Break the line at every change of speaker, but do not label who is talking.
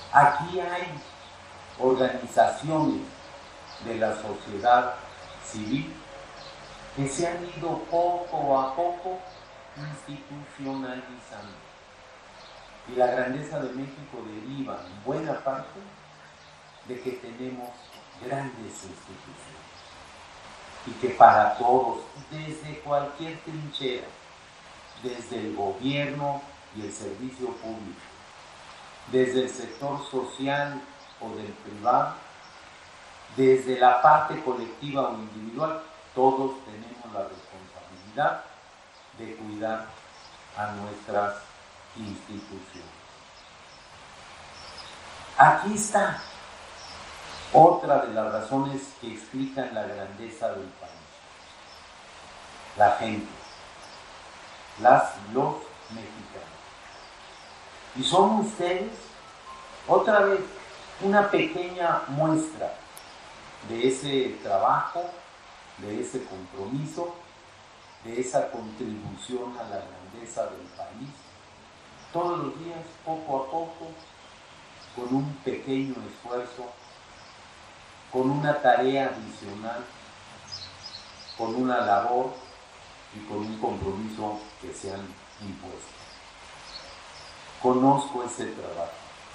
Aquí hay organizaciones de la sociedad civil que se han ido poco a poco institucionalizando. Y la grandeza de México deriva en buena parte de que tenemos grandes instituciones y que para todos, desde cualquier trinchera, desde el gobierno y el servicio público, desde el sector social o del privado, desde la parte colectiva o individual, todos tenemos la responsabilidad de cuidar a nuestras instituciones. Aquí está otra de las razones que explican la grandeza del país. La gente, los mexicanos. Y son ustedes, otra vez, una pequeña muestra de ese trabajo, de ese compromiso, de esa contribución a la grandeza del país, todos los días, poco a poco, con un pequeño esfuerzo, con una tarea adicional, con una labor y con un compromiso que se han impuesto. Conozco ese trabajo.